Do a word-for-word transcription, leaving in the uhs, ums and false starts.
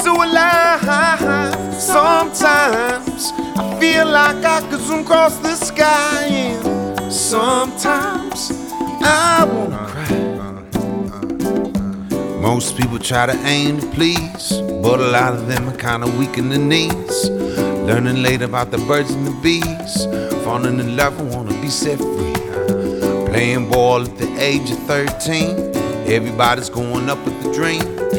so alive. Sometimes I feel like I could zoom across the sky, and sometimes I wanna cry. Most people try to aim to please, but a lot of them are kinda weak in the knees. Learning late about the birds and the bees, falling in love and wanna be set free. Playing ball at the age of thirteen, everybody's going up with the dream.